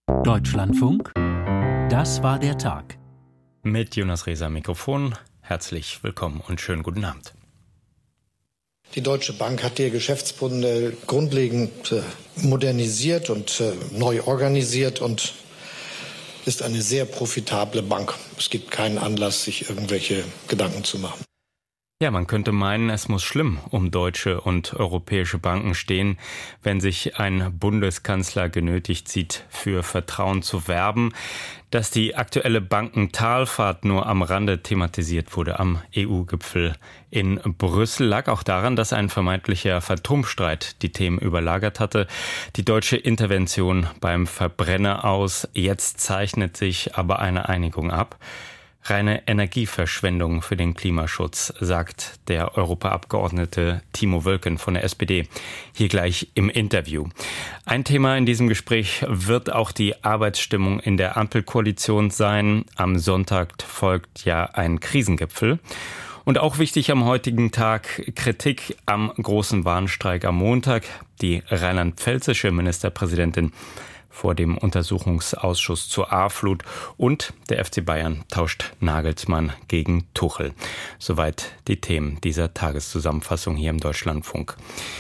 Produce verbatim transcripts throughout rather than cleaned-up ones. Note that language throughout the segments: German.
Deutschlandfunk, das war der Tag. Mit Jonas Rehser am Mikrofon. Herzlich willkommen und schönen guten Abend. Die Deutsche Bank hat ihr Geschäftsmodell grundlegend modernisiert und neu organisiert und ist eine sehr profitable Bank. Es gibt keinen Anlass, sich irgendwelche Gedanken zu machen. Ja, man könnte meinen, es muss schlimm um deutsche und europäische Banken stehen, wenn sich ein Bundeskanzler genötigt sieht, für Vertrauen zu werben. Dass die aktuelle Bankentalfahrt nur am Rande thematisiert wurde am E U-Gipfel in Brüssel, lag auch daran, dass ein vermeintlicher Phantomstreit die Themen überlagert hatte. Die deutsche Intervention beim Verbrenner aus. Jetzt zeichnet sich aber eine Einigung ab. Reine Energieverschwendung für den Klimaschutz, sagt der Europaabgeordnete Timo Wölken von der S P D. Hier gleich im Interview. Ein Thema in diesem Gespräch wird auch die Arbeitsstimmung in der Ampelkoalition sein. Am Sonntag folgt ja ein Krisengipfel. Und auch wichtig am heutigen Tag Kritik am großen Warnstreik am Montag. Die rheinland-pfälzische Ministerpräsidentin vor dem Untersuchungsausschuss zur A-Flut und der F C Bayern tauscht Nagelsmann gegen Tuchel. Soweit die Themen dieser Tageszusammenfassung hier im Deutschlandfunk.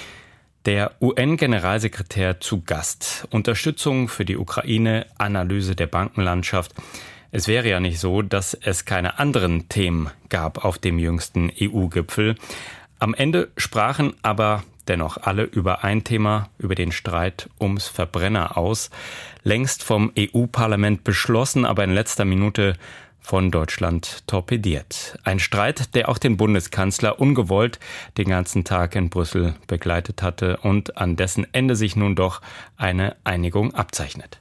Der U N-Generalsekretär zu Gast. Unterstützung für die Ukraine, Analyse der Bankenlandschaft. Es wäre ja nicht so, dass es keine anderen Themen gab auf dem jüngsten E U-Gipfel. Am Ende sprachen aber dennoch alle über ein Thema, über den Streit ums Verbrenner aus. Längst vom E U-Parlament beschlossen, aber in letzter Minute von Deutschland torpediert. Ein Streit, der auch den Bundeskanzler ungewollt den ganzen Tag in Brüssel begleitet hatte und an dessen Ende sich nun doch eine Einigung abzeichnet.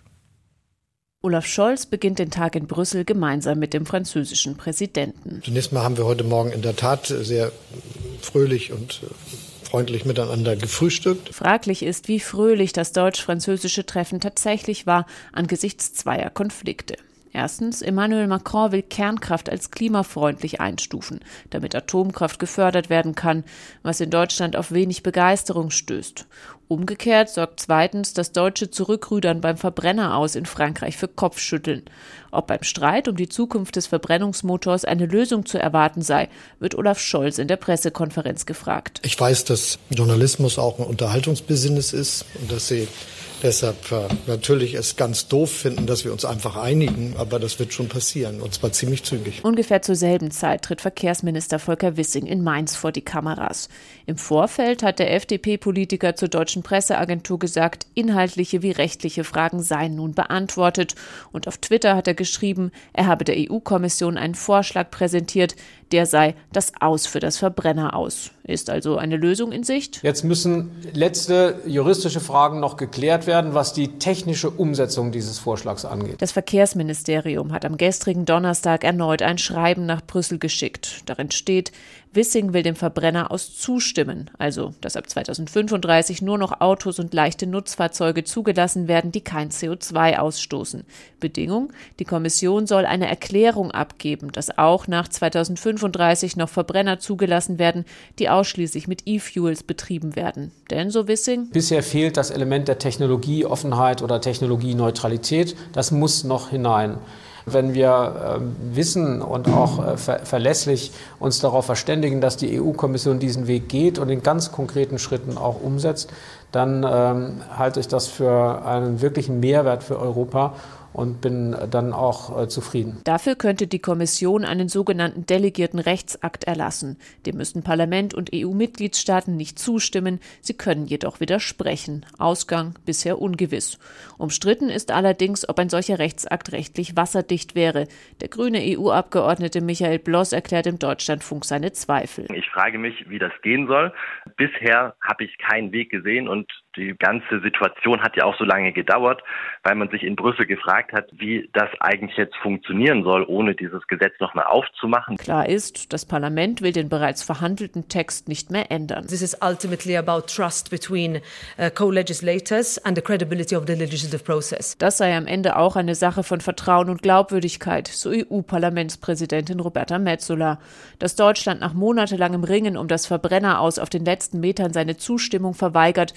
Olaf Scholz beginnt den Tag in Brüssel gemeinsam mit dem französischen Präsidenten. Zunächst mal haben wir heute Morgen in der Tat sehr fröhlich und freundlich miteinander gefrühstückt. Fraglich ist, wie fröhlich das deutsch-französische Treffen tatsächlich war angesichts zweier Konflikte. Erstens, Emmanuel Macron will Kernkraft als klimafreundlich einstufen, damit Atomkraft gefördert werden kann, was in Deutschland auf wenig Begeisterung stößt. Umgekehrt sorgt zweitens das deutsche Zurückrudern beim Verbrenner aus in Frankreich für Kopfschütteln. Ob beim Streit um die Zukunft des Verbrennungsmotors eine Lösung zu erwarten sei, wird Olaf Scholz in der Pressekonferenz gefragt. Ich weiß, dass Journalismus auch ein Unterhaltungsbusiness ist und dass Sie deshalb äh, natürlich es ganz doof finden, dass wir uns einfach einigen, aber das wird schon passieren, und zwar ziemlich zügig. Ungefähr zur selben Zeit tritt Verkehrsminister Volker Wissing in Mainz vor die Kameras. Im Vorfeld hat der F D P-Politiker zur deutschen Presseagentur gesagt, inhaltliche wie rechtliche Fragen seien nun beantwortet. Und auf Twitter hat er geschrieben, er habe der E U-Kommission einen Vorschlag präsentiert, der sei das Aus für das Verbrenner aus. Ist also eine Lösung in Sicht? Jetzt müssen letzte juristische Fragen noch geklärt werden, was die technische Umsetzung dieses Vorschlags angeht. Das Verkehrsministerium hat am gestrigen Donnerstag erneut ein Schreiben nach Brüssel geschickt. Darin steht, Wissing will dem Verbrenner aus zustimmen, also dass ab zweitausendfünfunddreißig nur noch Autos und leichte Nutzfahrzeuge zugelassen werden, die kein C O zwei ausstoßen. Bedingung, die Kommission soll eine Erklärung abgeben, dass auch nach zweitausendfünfunddreißig noch Verbrenner zugelassen werden, die ausschließlich mit E-Fuels betrieben werden. Denn, so Wissing, bisher fehlt das Element der Technologieoffenheit oder Technologieneutralität. Das muss noch hinein. Wenn wir äh, wissen und auch äh, ver- verlässlich uns darauf verständigen, dass die E U-Kommission diesen Weg geht und in ganz konkreten Schritten auch umsetzt, dann ähm, halte ich das für einen wirklichen Mehrwert für Europa und bin dann auch äh, zufrieden. Dafür könnte die Kommission einen sogenannten delegierten Rechtsakt erlassen. Dem müssten Parlament und E U-Mitgliedstaaten nicht zustimmen, sie können jedoch widersprechen. Ausgang bisher ungewiss. Umstritten ist allerdings, ob ein solcher Rechtsakt rechtlich wasserdicht wäre. Der grüne E U-Abgeordnete Michael Bloss erklärt im Deutschlandfunk seine Zweifel. Ich frage mich, wie das gehen soll. Bisher habe ich keinen Weg gesehen und die ganze Situation hat ja auch so lange gedauert, weil man sich in Brüssel gefragt hat, wie das eigentlich jetzt funktionieren soll, ohne dieses Gesetz nochmal aufzumachen. Klar ist, das Parlament will den bereits verhandelten Text nicht mehr ändern. This is ultimately about trust between uh, co-legislators and the credibility of the legislative process. Das sei am Ende auch eine Sache von Vertrauen und Glaubwürdigkeit, so E U-Parlamentspräsidentin Roberta Metsola. Dass Deutschland nach monatelangem Ringen um das Verbrenner aus auf den letzten Metern seine Zustimmung verweigert, in Brüssel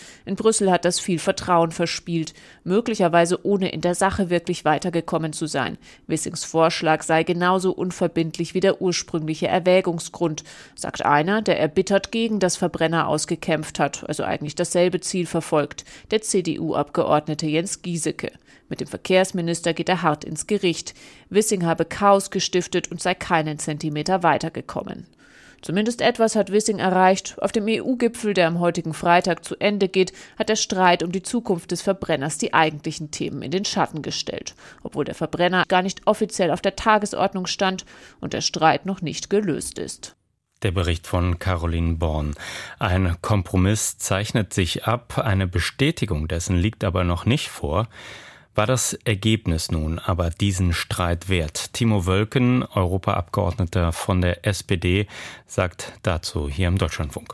Brüssel hat das viel Vertrauen verspielt, möglicherweise ohne in der Sache wirklich weitergekommen zu sein. Wissings Vorschlag sei genauso unverbindlich wie der ursprüngliche Erwägungsgrund, sagt einer, der erbittert gegen das Verbrenner ausgekämpft hat, also eigentlich dasselbe Ziel verfolgt, der C D U-Abgeordnete Jens Giesecke. Mit dem Verkehrsminister geht er hart ins Gericht. Wissing habe Chaos gestiftet und sei keinen Zentimeter weitergekommen. Zumindest etwas hat Wissing erreicht. Auf dem E U-Gipfel, der am heutigen Freitag zu Ende geht, hat der Streit um die Zukunft des Verbrenners die eigentlichen Themen in den Schatten gestellt, obwohl der Verbrenner gar nicht offiziell auf der Tagesordnung stand und der Streit noch nicht gelöst ist. Der Bericht von Caroline Born. Ein Kompromiss zeichnet sich ab, eine Bestätigung dessen liegt aber noch nicht vor. War das Ergebnis nun aber diesen Streit wert? Timo Wölken, Europaabgeordneter von der S P D, sagt dazu hier im Deutschlandfunk.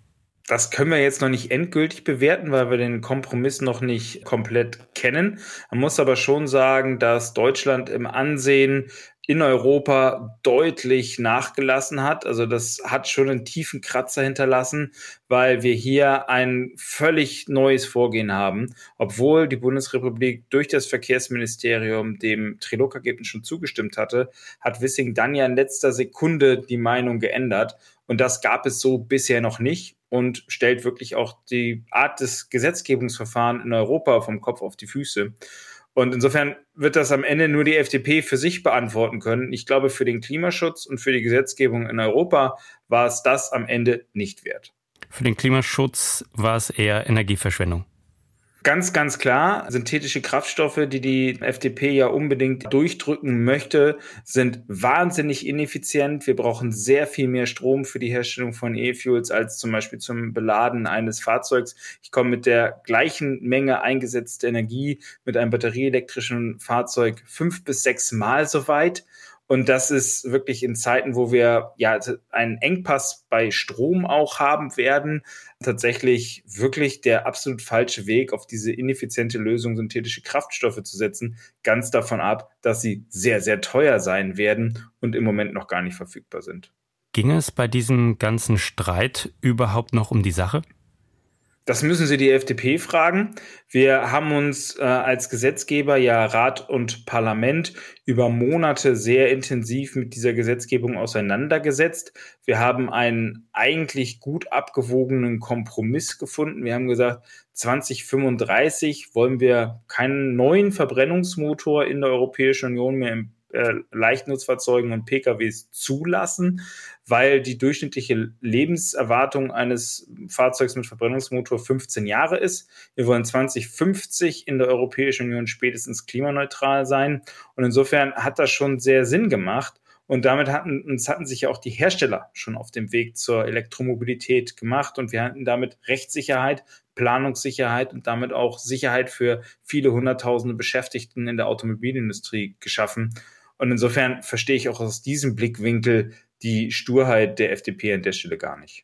Das können wir jetzt noch nicht endgültig bewerten, weil wir den Kompromiss noch nicht komplett kennen. Man muss aber schon sagen, dass Deutschland im Ansehen in Europa deutlich nachgelassen hat. Also das hat schon einen tiefen Kratzer hinterlassen, weil wir hier ein völlig neues Vorgehen haben. Obwohl die Bundesrepublik durch das Verkehrsministerium dem Trilog-Ergebnis schon zugestimmt hatte, hat Wissing dann ja in letzter Sekunde die Meinung geändert. Und das gab es so bisher noch nicht und stellt wirklich auch die Art des Gesetzgebungsverfahrens in Europa vom Kopf auf die Füße. Und insofern wird das am Ende nur die F D P für sich beantworten können. Ich glaube, für den Klimaschutz und für die Gesetzgebung in Europa war es das am Ende nicht wert. Für den Klimaschutz war es eher Energieverschwendung. Ganz, ganz klar, synthetische Kraftstoffe, die die F D P ja unbedingt durchdrücken möchte, sind wahnsinnig ineffizient. Wir brauchen sehr viel mehr Strom für die Herstellung von E-Fuels als zum Beispiel zum Beladen eines Fahrzeugs. Ich komme mit der gleichen Menge eingesetzter Energie mit einem batterieelektrischen Fahrzeug fünf bis sechs Mal so weit. Und das ist wirklich in Zeiten, wo wir ja einen Engpass bei Strom auch haben werden, tatsächlich wirklich der absolut falsche Weg, auf diese ineffiziente Lösung synthetische Kraftstoffe zu setzen, ganz davon ab, dass sie sehr, sehr teuer sein werden und im Moment noch gar nicht verfügbar sind. Ging es bei diesem ganzen Streit überhaupt noch um die Sache? Das müssen Sie die F D P fragen. Wir haben uns äh, als Gesetzgeber, ja Rat und Parlament, über Monate sehr intensiv mit dieser Gesetzgebung auseinandergesetzt. Wir haben einen eigentlich gut abgewogenen Kompromiss gefunden. Wir haben gesagt, zwanzig fünfunddreißig wollen wir keinen neuen Verbrennungsmotor in der Europäischen Union mehr im äh, Leichtnutzfahrzeugen und P K Ws zulassen, weil die durchschnittliche Lebenserwartung eines Fahrzeugs mit Verbrennungsmotor fünfzehn Jahre ist. Wir wollen zwanzig fünfzig in der Europäischen Union spätestens klimaneutral sein. Und insofern hat das schon sehr Sinn gemacht. Und damit hatten, uns hatten sich ja auch die Hersteller schon auf dem Weg zur Elektromobilität gemacht. Und wir hatten damit Rechtssicherheit, Planungssicherheit und damit auch Sicherheit für viele hunderttausende Beschäftigten in der Automobilindustrie geschaffen. Und insofern verstehe ich auch aus diesem Blickwinkel die Sturheit der F D P an der Stelle gar nicht.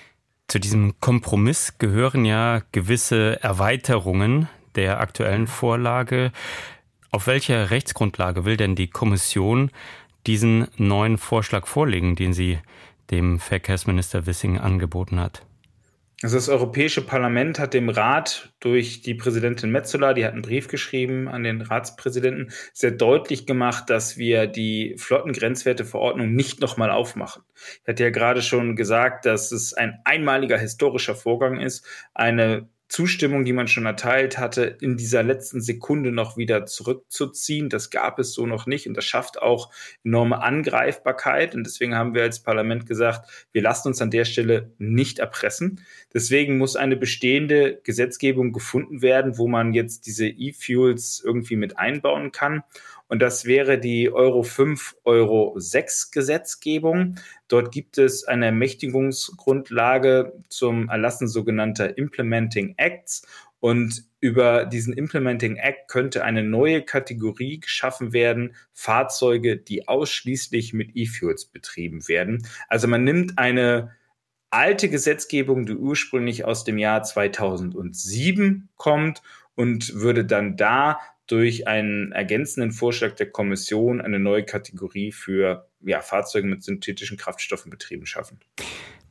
Zu diesem Kompromiss gehören ja gewisse Erweiterungen der aktuellen Vorlage. Auf welcher Rechtsgrundlage will denn die Kommission diesen neuen Vorschlag vorlegen, den sie dem Verkehrsminister Wissing angeboten hat? Also das Europäische Parlament hat dem Rat durch die Präsidentin Metsola, die hat einen Brief geschrieben an den Ratspräsidenten, sehr deutlich gemacht, dass wir die Flottengrenzwerteverordnung nicht nochmal aufmachen. Ich hatte ja gerade schon gesagt, dass es ein einmaliger historischer Vorgang ist, eine Zustimmung, die man schon erteilt hatte, in dieser letzten Sekunde noch wieder zurückzuziehen. Das gab es so noch nicht und das schafft auch enorme Angreifbarkeit. Und deswegen haben wir als Parlament gesagt, wir lassen uns an der Stelle nicht erpressen. Deswegen muss eine bestehende Gesetzgebung gefunden werden, wo man jetzt diese E-Fuels irgendwie mit einbauen kann. Und das wäre die Euro fünf, Euro sechs Gesetzgebung. Dort gibt es eine Ermächtigungsgrundlage zum Erlassen sogenannter Implementing Acts. Und über diesen Implementing Act könnte eine neue Kategorie geschaffen werden, Fahrzeuge, die ausschließlich mit E-Fuels betrieben werden. Also man nimmt eine alte Gesetzgebung, die ursprünglich aus dem Jahr zweitausendsieben kommt und würde dann da durch einen ergänzenden Vorschlag der Kommission eine neue Kategorie für ja, Fahrzeuge mit synthetischen Kraftstoffen betrieben schaffen.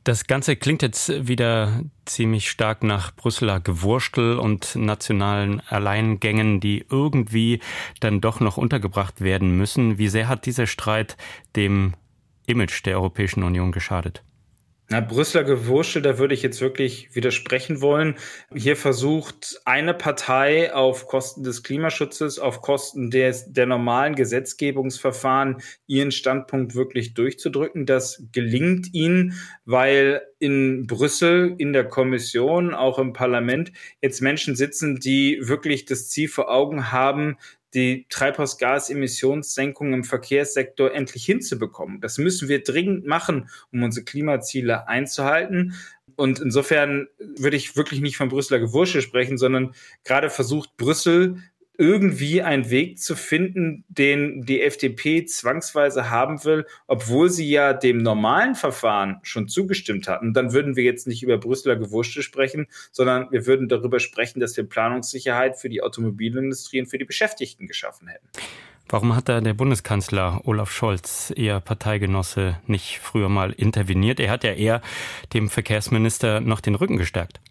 Das Ganze klingt jetzt wieder ziemlich stark nach Brüsseler Gewurstel und nationalen Alleingängen, die irgendwie dann doch noch untergebracht werden müssen. Wie sehr hat dieser Streit dem Image der Europäischen Union geschadet? Na, Brüsseler Gewurstel, da würde ich jetzt wirklich widersprechen wollen. Hier versucht eine Partei auf Kosten des Klimaschutzes, auf Kosten des, der normalen Gesetzgebungsverfahren ihren Standpunkt wirklich durchzudrücken. Das gelingt ihnen, weil in Brüssel, in der Kommission, auch im Parlament jetzt Menschen sitzen, die wirklich das Ziel vor Augen haben, die Treibhausgasemissionssenkung im Verkehrssektor endlich hinzubekommen. Das müssen wir dringend machen, um unsere Klimaziele einzuhalten. Und insofern würde ich wirklich nicht von Brüsseler Gewurstel sprechen, sondern gerade versucht Brüssel irgendwie einen Weg zu finden, den die F D P zwangsweise haben will, obwohl sie ja dem normalen Verfahren schon zugestimmt hatten. Dann würden wir jetzt nicht über Brüsseler Gewurstel sprechen, sondern wir würden darüber sprechen, dass wir Planungssicherheit für die Automobilindustrie und für die Beschäftigten geschaffen hätten. Warum hat da der Bundeskanzler Olaf Scholz, Ihr Parteigenosse, nicht früher mal interveniert? Er hat ja eher dem Verkehrsminister noch den Rücken gestärkt.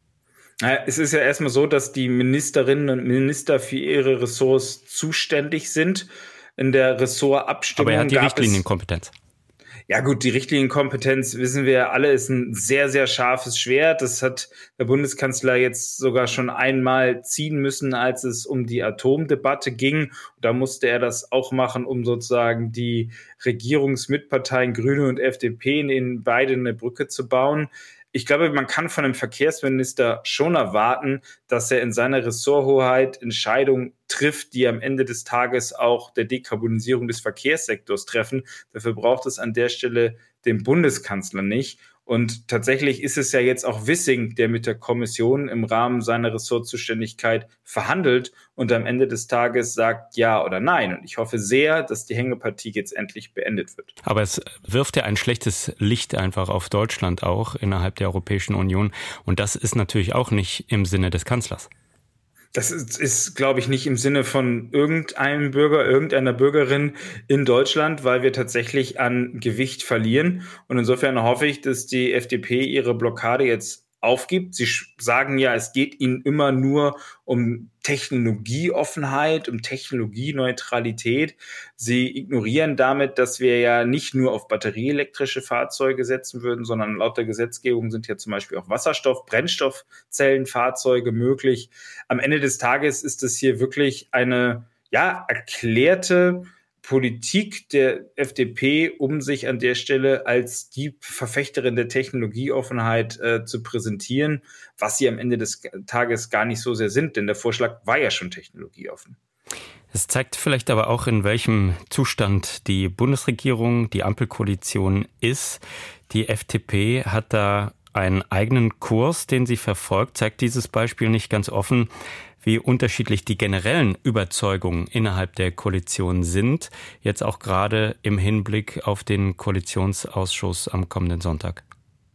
Es ist ja erstmal so, dass die Ministerinnen und Minister für ihre Ressorts zuständig sind. In der Ressortabstimmung. Aber er hat die Richtlinienkompetenz. Ja gut, die Richtlinienkompetenz, wissen wir alle, ist ein sehr, sehr scharfes Schwert. Das hat der Bundeskanzler jetzt sogar schon einmal ziehen müssen, als es um die Atomdebatte ging. Da musste er das auch machen, um sozusagen die Regierungsmitparteien Grüne und F D P in beide eine Brücke zu bauen. Ich glaube, man kann von einem Verkehrsminister schon erwarten, dass er in seiner Ressorthoheit Entscheidungen trifft, die am Ende des Tages auch der Dekarbonisierung des Verkehrssektors treffen. Dafür braucht es an der Stelle den Bundeskanzler nicht. Und tatsächlich ist es ja jetzt auch Wissing, der mit der Kommission im Rahmen seiner Ressortzuständigkeit verhandelt und am Ende des Tages sagt ja oder nein. Und ich hoffe sehr, dass die Hängepartie jetzt endlich beendet wird. Aber es wirft ja ein schlechtes Licht einfach auf Deutschland auch innerhalb der Europäischen Union. Und das ist natürlich auch nicht im Sinne des Kanzlers. Das ist, ist, glaube ich, nicht im Sinne von irgendeinem Bürger, irgendeiner Bürgerin in Deutschland, weil wir tatsächlich an Gewicht verlieren. Und insofern hoffe ich, dass die F D P ihre Blockade jetzt aufgibt. Sie sagen ja, es geht ihnen immer nur um Technologieoffenheit, um Technologieneutralität. Sie ignorieren damit, dass wir ja nicht nur auf batterieelektrische Fahrzeuge setzen würden, sondern laut der Gesetzgebung sind ja zum Beispiel auch Wasserstoff-, Brennstoffzellenfahrzeuge möglich. Am Ende des Tages ist es hier wirklich eine, ja, erklärte Politik der F D P, um sich an der Stelle als die Verfechterin der Technologieoffenheit äh, zu präsentieren, was sie am Ende des Tages gar nicht so sehr sind, denn der Vorschlag war ja schon technologieoffen. Es zeigt vielleicht aber auch, in welchem Zustand die Bundesregierung, die Ampelkoalition ist. Die F D P hat da einen eigenen Kurs, den sie verfolgt. Zeigt dieses Beispiel nicht ganz offen, wie unterschiedlich die generellen Überzeugungen innerhalb der Koalition sind, jetzt auch gerade im Hinblick auf den Koalitionsausschuss am kommenden Sonntag?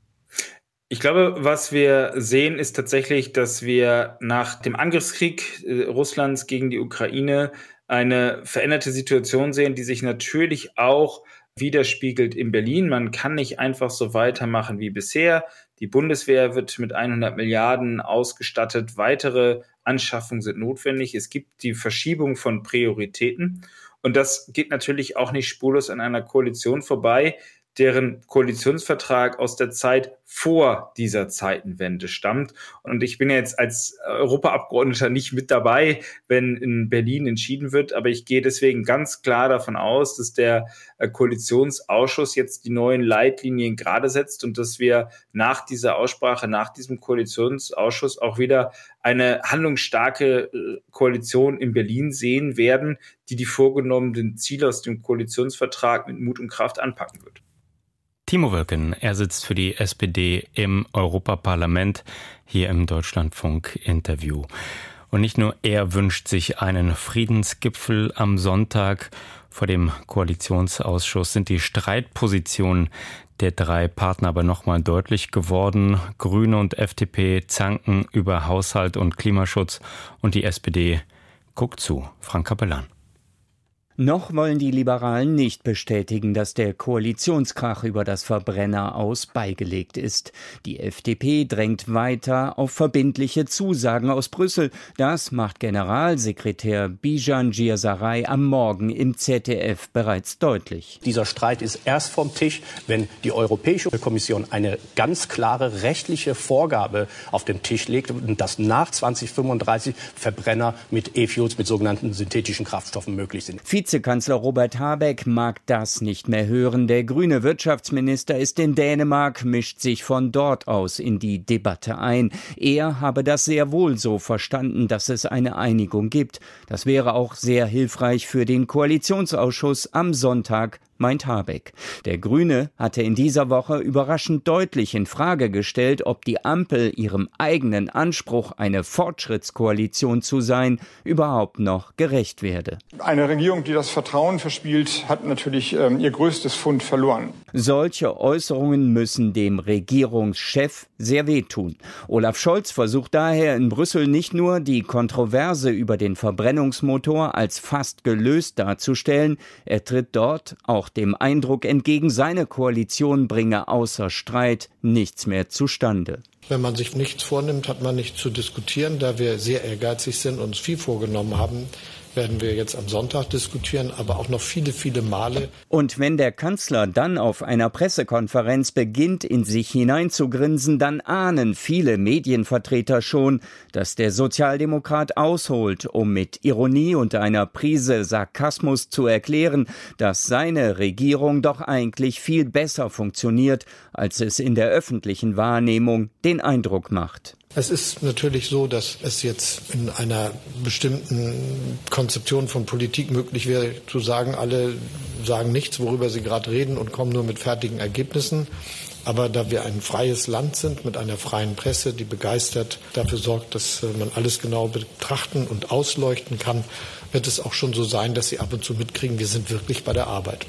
Ich glaube, was wir sehen, ist tatsächlich, dass wir nach dem Angriffskrieg äh, Russlands gegen die Ukraine eine veränderte Situation sehen, die sich natürlich auch widerspiegelt in Berlin. Man kann nicht einfach so weitermachen wie bisher. Die Bundeswehr wird mit hundert Milliarden ausgestattet. Weitere Anschaffungen sind notwendig. Es gibt die Verschiebung von Prioritäten. Und das geht natürlich auch nicht spurlos an einer Koalition vorbei, deren Koalitionsvertrag aus der Zeit vor dieser Zeitenwende stammt. Und ich bin jetzt als Europaabgeordneter nicht mit dabei, wenn in Berlin entschieden wird, aber ich gehe deswegen ganz klar davon aus, dass der Koalitionsausschuss jetzt die neuen Leitlinien gerade setzt und dass wir nach dieser Aussprache, nach diesem Koalitionsausschuss auch wieder eine handlungsstarke Koalition in Berlin sehen werden, die die vorgenommenen Ziele aus dem Koalitionsvertrag mit Mut und Kraft anpacken wird. Timo Wölken, er sitzt für die S P D im Europaparlament, hier im Deutschlandfunk-Interview. Und nicht nur er wünscht sich einen Friedensgipfel am Sonntag. Vor dem Koalitionsausschuss sind die Streitpositionen der drei Partner aber nochmal deutlich geworden. Grüne und F D P zanken über Haushalt und Klimaschutz und die S P D guckt zu. Frank Kapellan. Noch wollen die Liberalen nicht bestätigen, dass der Koalitionskrach über das Verbrenner-Aus beigelegt ist. Die F D P drängt weiter auf verbindliche Zusagen aus Brüssel. Das macht Generalsekretär Bijan Girsaray am Morgen im Z D F bereits deutlich. Dieser Streit ist erst vom Tisch, wenn die Europäische Kommission eine ganz klare rechtliche Vorgabe auf den Tisch legt, dass nach zweitausendfünfunddreißig Verbrenner mit E-Fuels, mit sogenannten synthetischen Kraftstoffen möglich sind. Vizekanzler Robert Habeck mag das nicht mehr hören. Der grüne Wirtschaftsminister ist in Dänemark, mischt sich von dort aus in die Debatte ein. Er habe das sehr wohl so verstanden, dass es eine Einigung gibt. Das wäre auch sehr hilfreich für den Koalitionsausschuss am Sonntag, meint Habeck. Der Grüne hatte in dieser Woche überraschend deutlich in Frage gestellt, ob die Ampel ihrem eigenen Anspruch, eine Fortschrittskoalition zu sein, überhaupt noch gerecht werde. Eine Regierung, die das Vertrauen verspielt, hat natürlich ähm, ihr größtes Pfund verloren. Solche Äußerungen müssen dem Regierungschef sehr wehtun. Olaf Scholz versucht daher in Brüssel nicht nur, die Kontroverse über den Verbrennungsmotor als fast gelöst darzustellen, er tritt dort auch dem Eindruck entgegen, seine Koalition bringe außer Streit nichts mehr zustande. Wenn man sich nichts vornimmt, hat man nichts zu diskutieren. Da wir sehr ehrgeizig sind und uns viel vorgenommen haben, werden wir jetzt am Sonntag diskutieren, aber auch noch viele, viele Male. Und wenn der Kanzler dann auf einer Pressekonferenz beginnt, in sich hineinzugrinsen, dann ahnen viele Medienvertreter schon, dass der Sozialdemokrat ausholt, um mit Ironie und einer Prise Sarkasmus zu erklären, dass seine Regierung doch eigentlich viel besser funktioniert, als es in der öffentlichen Wahrnehmung den Eindruck macht. Es ist natürlich so, dass es jetzt in einer bestimmten Konzeption von Politik möglich wäre, zu sagen, alle sagen nichts, worüber sie gerade reden und kommen nur mit fertigen Ergebnissen. Aber da wir ein freies Land sind mit einer freien Presse, die begeistert dafür sorgt, dass man alles genau betrachten und ausleuchten kann, wird es auch schon so sein, dass sie ab und zu mitkriegen, wir sind wirklich bei der Arbeit.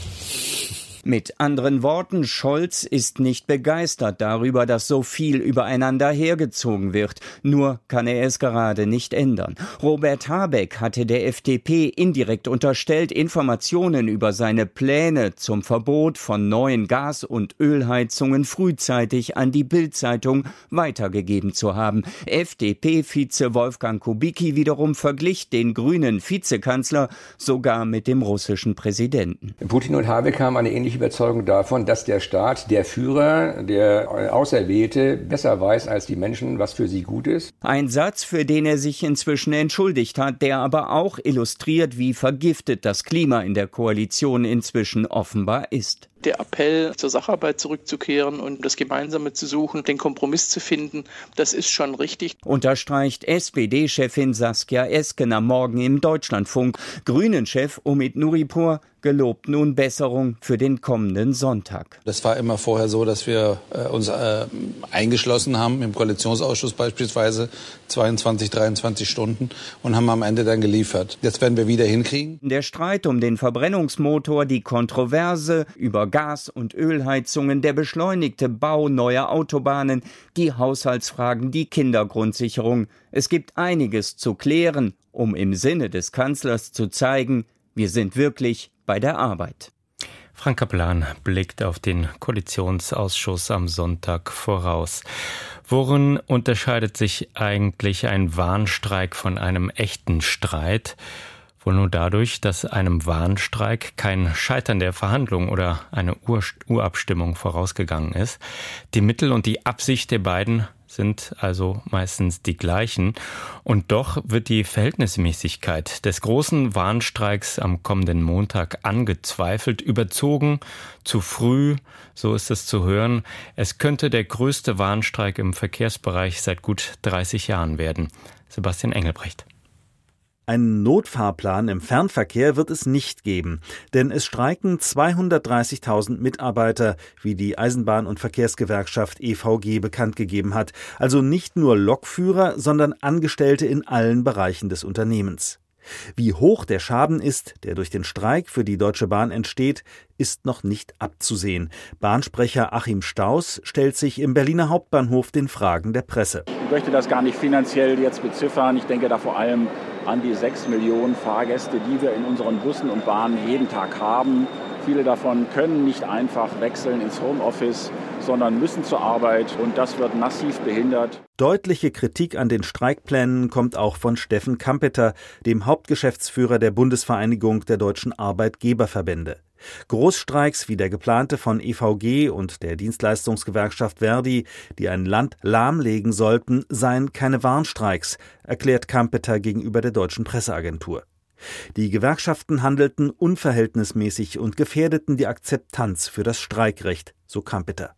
Mit anderen Worten, Scholz ist nicht begeistert darüber, dass so viel übereinander hergezogen wird. Nur kann er es gerade nicht ändern. Robert Habeck hatte der F D P indirekt unterstellt, Informationen über seine Pläne zum Verbot von neuen Gas- und Ölheizungen frühzeitig an die Bild-Zeitung weitergegeben zu haben. F D P-Vize Wolfgang Kubicki wiederum verglich den grünen Vizekanzler sogar mit dem russischen Präsidenten. Putin und Habeck haben eine ähnliche Überzeugung davon, dass der Staat, der Führer, der Auserwählte besser weiß als die Menschen, was für sie gut ist. Ein Satz, für den er sich inzwischen entschuldigt hat, der aber auch illustriert, wie vergiftet das Klima in der Koalition inzwischen offenbar ist. Der Appell, zur Sacharbeit zurückzukehren und das Gemeinsame zu suchen, den Kompromiss zu finden, das ist schon richtig. Unterstreicht S P D-Chefin Saskia Esken am Morgen im Deutschlandfunk. Grünen-Chef Omid Nuripur gelobt nun Besserung für den kommenden Sonntag. Das war immer vorher so, dass wir äh, uns äh, eingeschlossen haben, im Koalitionsausschuss beispielsweise zweiundzwanzig, dreiundzwanzig Stunden und haben am Ende dann geliefert. Jetzt werden wir wieder hinkriegen. Der Streit um den Verbrennungsmotor, die Kontroverse über Gas- und Ölheizungen, der beschleunigte Bau neuer Autobahnen, die Haushaltsfragen, die Kindergrundsicherung. Es gibt einiges zu klären, um im Sinne des Kanzlers zu zeigen, wir sind wirklich bei der Arbeit. Frank Kaplan blickt auf den Koalitionsausschuss am Sonntag voraus. Worin unterscheidet sich eigentlich ein Warnstreik von einem echten Streit? Wohl nur dadurch, dass einem Warnstreik kein Scheitern der Verhandlungen oder eine Ur- Urabstimmung vorausgegangen ist. Die Mittel und die Absicht der beiden sind also meistens die gleichen. Und doch wird die Verhältnismäßigkeit des großen Warnstreiks am kommenden Montag angezweifelt, überzogen, zu früh, so ist es zu hören. Es könnte der größte Warnstreik im Verkehrsbereich seit gut dreißig Jahren werden. Sebastian Engelbrecht. Einen Notfahrplan im Fernverkehr wird es nicht geben, denn es streiken zweihundertdreißigtausend Mitarbeiter, wie die Eisenbahn- und Verkehrsgewerkschaft E V G bekannt gegeben hat. Also nicht nur Lokführer, sondern Angestellte in allen Bereichen des Unternehmens. Wie hoch der Schaden ist, der durch den Streik für die Deutsche Bahn entsteht, ist noch nicht abzusehen. Bahnsprecher Achim Staus stellt sich im Berliner Hauptbahnhof den Fragen der Presse. Ich möchte das gar nicht finanziell jetzt beziffern. Ich denke da vor allem an die sechs Millionen Fahrgäste, die wir in unseren Bussen und Bahnen jeden Tag haben. Viele davon können nicht einfach wechseln ins Homeoffice, sondern müssen zur Arbeit und das wird massiv behindert. Deutliche Kritik an den Streikplänen kommt auch von Steffen Kampeter, dem Hauptgeschäftsführer der Bundesvereinigung der deutschen Arbeitgeberverbände. Großstreiks wie der geplante von E V G und der Dienstleistungsgewerkschaft Verdi, die ein Land lahmlegen sollten, seien keine Warnstreiks, erklärt Kampeter gegenüber der deutschen Presseagentur. Die Gewerkschaften handelten unverhältnismäßig und gefährdeten die Akzeptanz für das Streikrecht, so Kampeter.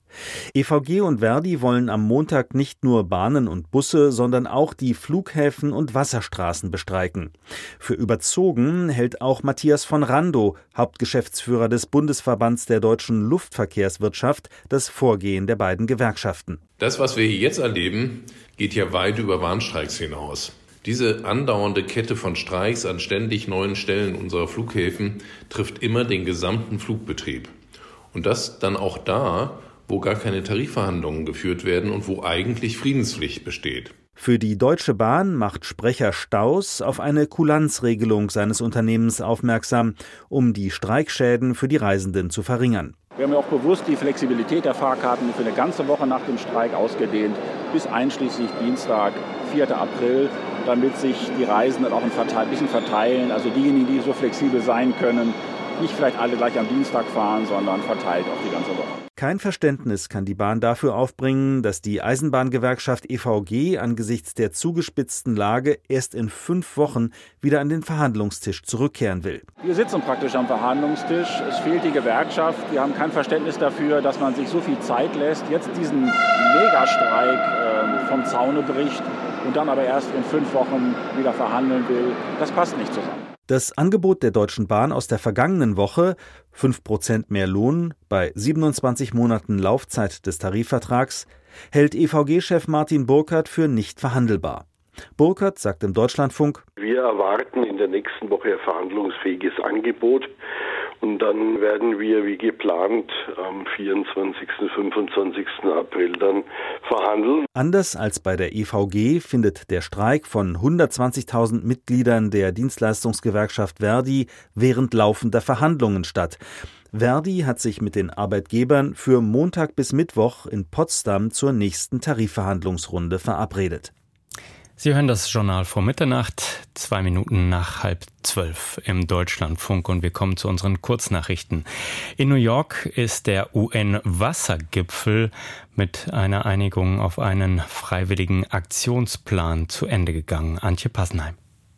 E V G und Verdi wollen am Montag nicht nur Bahnen und Busse, sondern auch die Flughäfen und Wasserstraßen bestreiken. Für überzogen hält auch Matthias von Randow, Hauptgeschäftsführer des Bundesverbands der deutschen Luftverkehrswirtschaft, das Vorgehen der beiden Gewerkschaften. Das, was wir hier jetzt erleben, geht ja weit über Warnstreiks hinaus. Diese andauernde Kette von Streiks an ständig neuen Stellen unserer Flughäfen trifft immer den gesamten Flugbetrieb. Und das dann auch da, wo gar keine Tarifverhandlungen geführt werden und wo eigentlich Friedenspflicht besteht. Für die Deutsche Bahn macht Sprecher Staus auf eine Kulanzregelung seines Unternehmens aufmerksam, um die Streikschäden für die Reisenden zu verringern. Wir haben ja auch bewusst die Flexibilität der Fahrkarten für eine ganze Woche nach dem Streik ausgedehnt, bis einschließlich Dienstag, vierten April, damit sich die Reisenden auch ein bisschen verteilen. Also diejenigen, die so flexibel sein können, nicht vielleicht alle gleich am Dienstag fahren, sondern verteilt auf die ganze Woche. Kein Verständnis kann die Bahn dafür aufbringen, dass die Eisenbahngewerkschaft E V G angesichts der zugespitzten Lage erst in fünf Wochen wieder an den Verhandlungstisch zurückkehren will. Wir sitzen praktisch am Verhandlungstisch. Es fehlt die Gewerkschaft. Wir haben kein Verständnis dafür, dass man sich so viel Zeit lässt, jetzt diesen Megastreik äh, vom Zaune bricht und dann aber erst in fünf Wochen wieder verhandeln will. Das passt nicht zusammen. Das Angebot der Deutschen Bahn aus der vergangenen Woche, fünf Prozent mehr Lohn bei siebenundzwanzig Monaten Laufzeit des Tarifvertrags, hält E V G-Chef Martin Burkhardt für nicht verhandelbar. Burkhardt sagt im Deutschlandfunk: Wir erwarten in der nächsten Woche ein verhandlungsfähiges Angebot. Und dann werden wir, wie geplant, am vierundzwanzigsten, fünfundzwanzigsten April dann verhandeln. Anders als bei der E V G findet der Streik von hundertzwanzigtausend Mitgliedern der Dienstleistungsgewerkschaft Verdi während laufender Verhandlungen statt. Verdi hat sich mit den Arbeitgebern für Montag bis Mittwoch in Potsdam zur nächsten Tarifverhandlungsrunde verabredet. Sie hören das Journal vor Mitternacht, zwei Minuten nach halb zwölf im Deutschlandfunk, und wir kommen zu unseren Kurznachrichten. In New York ist der U N-Wassergipfel mit einer Einigung auf einen freiwilligen Aktionsplan zu Ende gegangen. Antje Passenheim.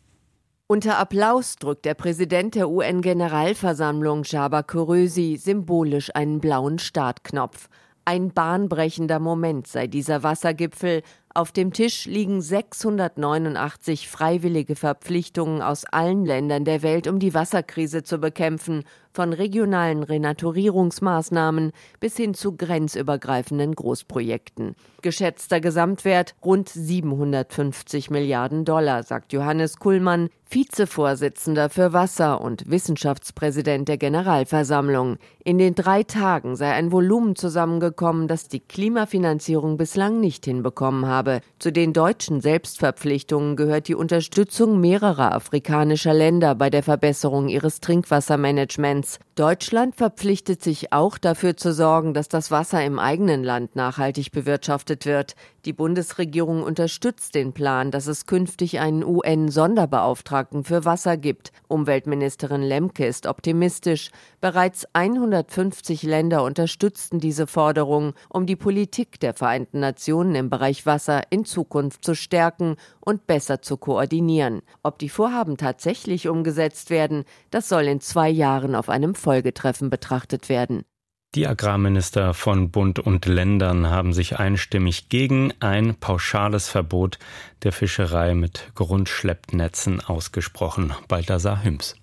Unter Applaus drückt der Präsident der U N-Generalversammlung, Csaba Körösi, symbolisch einen blauen Startknopf. Ein bahnbrechender Moment sei dieser Wassergipfel. Auf dem Tisch liegen sechshundertneunundachtzig freiwillige Verpflichtungen aus allen Ländern der Welt, um die Wasserkrise zu bekämpfen, von regionalen Renaturierungsmaßnahmen bis hin zu grenzübergreifenden Großprojekten. Geschätzter Gesamtwert rund siebenhundertfünfzig Milliarden Dollar, sagt Johannes Kuhlmann, Vizevorsitzender für Wasser und Wissenschaftspräsident der Generalversammlung. In den drei Tagen sei ein Volumen zusammengekommen, das die Klimafinanzierung bislang nicht hinbekommen habe. Zu den deutschen Selbstverpflichtungen gehört die Unterstützung mehrerer afrikanischer Länder bei der Verbesserung ihres Trinkwassermanagements. Deutschland verpflichtet sich auch dafür zu sorgen, dass das Wasser im eigenen Land nachhaltig bewirtschaftet wird. Die Bundesregierung unterstützt den Plan, dass es künftig einen U N-Sonderbeauftragten für Wasser gibt. Umweltministerin Lemke ist optimistisch. Bereits hundertfünfzig Länder unterstützten diese Forderung, um die Politik der Vereinten Nationen im Bereich Wasser in Zukunft zu stärken und besser zu koordinieren. Ob die Vorhaben tatsächlich umgesetzt werden, das soll in zwei Jahren auf einem Folgetreffen betrachtet werden. Die Agrarminister von Bund und Ländern haben sich einstimmig gegen ein pauschales Verbot der Fischerei mit Grundschleppnetzen ausgesprochen. Balthasar Hüms.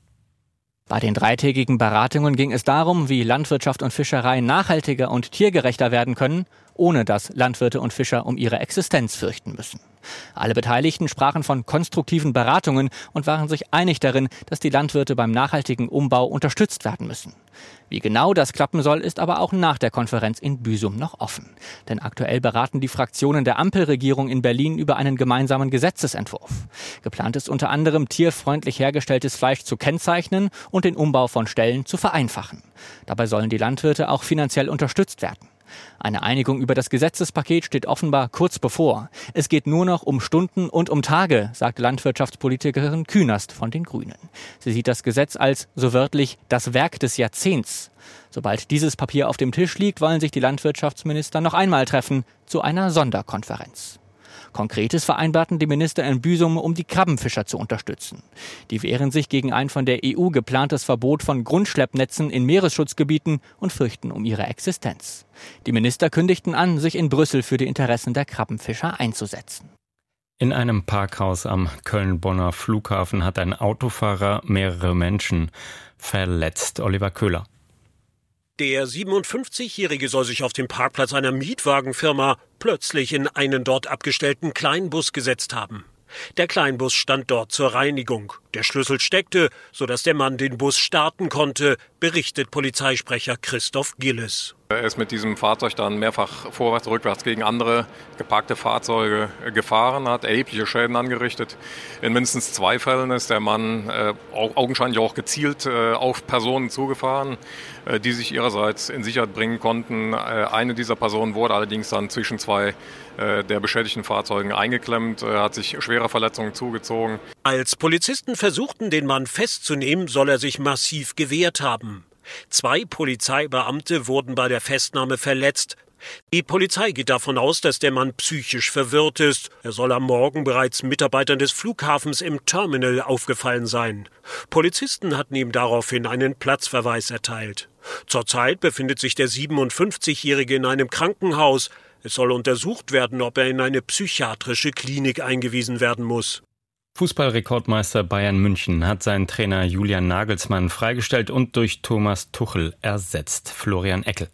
Bei den dreitägigen Beratungen ging es darum, wie Landwirtschaft und Fischerei nachhaltiger und tiergerechter werden können ohne dass Landwirte und Fischer um ihre Existenz fürchten müssen. Alle Beteiligten sprachen von konstruktiven Beratungen und waren sich einig darin, dass die Landwirte beim nachhaltigen Umbau unterstützt werden müssen. Wie genau das klappen soll, ist aber auch nach der Konferenz in Büsum noch offen. Denn aktuell beraten die Fraktionen der Ampelregierung in Berlin über einen gemeinsamen Gesetzesentwurf. Geplant ist unter anderem, tierfreundlich hergestelltes Fleisch zu kennzeichnen und den Umbau von Ställen zu vereinfachen. Dabei sollen die Landwirte auch finanziell unterstützt werden. Eine Einigung über das Gesetzespaket steht offenbar kurz bevor. Es geht nur noch um Stunden und um Tage, sagt Landwirtschaftspolitikerin Künast von den Grünen. Sie sieht das Gesetz als, so wörtlich, das Werk des Jahrzehnts. Sobald dieses Papier auf dem Tisch liegt, wollen sich die Landwirtschaftsminister noch einmal treffen zu einer Sonderkonferenz. Konkretes vereinbarten die Minister in Büsum, um die Krabbenfischer zu unterstützen. Die wehren sich gegen ein von der E U geplantes Verbot von Grundschleppnetzen in Meeresschutzgebieten und fürchten um ihre Existenz. Die Minister kündigten an, sich in Brüssel für die Interessen der Krabbenfischer einzusetzen. In einem Parkhaus am Köln-Bonner Flughafen hat ein Autofahrer mehrere Menschen verletzt. Oliver Köhler. Der siebenundfünfzigjährige soll sich auf dem Parkplatz einer Mietwagenfirma plötzlich in einen dort abgestellten Kleinbus gesetzt haben. Der Kleinbus stand dort zur Reinigung. Der Schlüssel steckte, sodass der Mann den Bus starten konnte, berichtet Polizeisprecher Christoph Gilles. Er ist mit diesem Fahrzeug dann mehrfach vorwärts, rückwärts gegen andere geparkte Fahrzeuge gefahren, hat erhebliche Schäden angerichtet. In mindestens zwei Fällen ist der Mann äh, augenscheinlich auch gezielt äh, auf Personen zugefahren, äh, die sich ihrerseits in Sicherheit bringen konnten. Äh, eine dieser Personen wurde allerdings dann zwischen zwei äh, der beschädigten Fahrzeugen eingeklemmt, äh, hat sich schwere Verletzungen zugezogen. Als Polizisten versuchten, den Mann festzunehmen, soll er sich massiv gewehrt haben. Zwei Polizeibeamte wurden bei der Festnahme verletzt. Die Polizei geht davon aus, dass der Mann psychisch verwirrt ist. Er soll am Morgen bereits Mitarbeitern des Flughafens im Terminal aufgefallen sein. Polizisten hatten ihm daraufhin einen Platzverweis erteilt. Zurzeit befindet sich der siebenundfünfzigjährige in einem Krankenhaus. Es soll untersucht werden, ob er in eine psychiatrische Klinik eingewiesen werden muss. Fußballrekordmeister Bayern München hat seinen Trainer Julian Nagelsmann freigestellt und durch Thomas Tuchel ersetzt. Florian Eckel.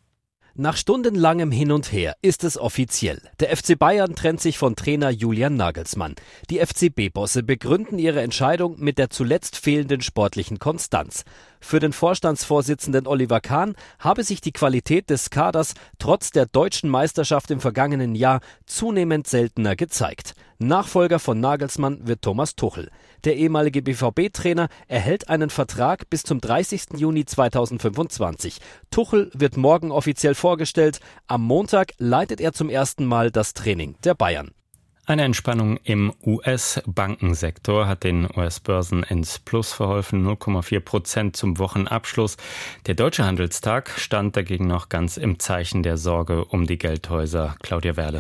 Nach stundenlangem Hin und Her ist es offiziell. Der F C Bayern trennt sich von Trainer Julian Nagelsmann. Die F C B-Bosse begründen ihre Entscheidung mit der zuletzt fehlenden sportlichen Konstanz. Für den Vorstandsvorsitzenden Oliver Kahn habe sich die Qualität des Kaders trotz der deutschen Meisterschaft im vergangenen Jahr zunehmend seltener gezeigt. Nachfolger von Nagelsmann wird Thomas Tuchel. Der ehemalige B V B-Trainer erhält einen Vertrag bis zum dreißigsten Juni zweitausendfünfundzwanzig. Tuchel wird morgen offiziell vorgestellt. Am Montag leitet er zum ersten Mal das Training der Bayern. Eine Entspannung im U S-Bankensektor hat den U S-Börsen ins Plus verholfen, null Komma vier Prozent zum Wochenabschluss. Der Deutsche Handelstag stand dagegen noch ganz im Zeichen der Sorge um die Geldhäuser. Claudia Werle.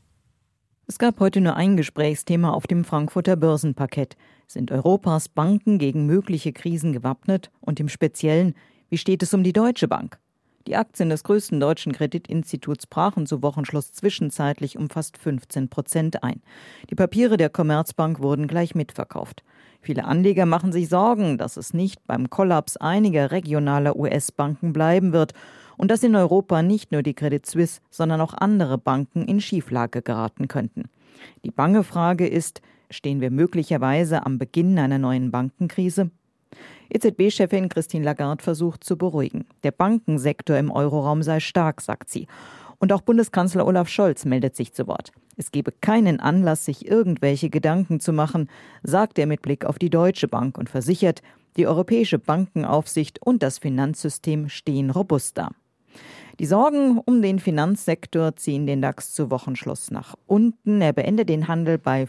Es gab heute nur ein Gesprächsthema auf dem Frankfurter Börsenparkett. Sind Europas Banken gegen mögliche Krisen gewappnet? Und im Speziellen, wie steht es um die Deutsche Bank? Die Aktien des größten deutschen Kreditinstituts brachen zu Wochenschluss zwischenzeitlich um fast fünfzehn Prozent ein. Die Papiere der Commerzbank wurden gleich mitverkauft. Viele Anleger machen sich Sorgen, dass es nicht beim Kollaps einiger regionaler U S-Banken bleiben wird und dass in Europa nicht nur die Credit Suisse, sondern auch andere Banken in Schieflage geraten könnten. Die bange Frage ist, stehen wir möglicherweise am Beginn einer neuen Bankenkrise? E Z B-Chefin Christine Lagarde versucht zu beruhigen. Der Bankensektor im Euroraum sei stark, sagt sie. Und auch Bundeskanzler Olaf Scholz meldet sich zu Wort. Es gebe keinen Anlass, sich irgendwelche Gedanken zu machen, sagt er mit Blick auf die Deutsche Bank und versichert, die europäische Bankenaufsicht und das Finanzsystem stehen robust da. Die Sorgen um den Finanzsektor ziehen den DAX zu Wochenschluss nach unten. Er beendet den Handel bei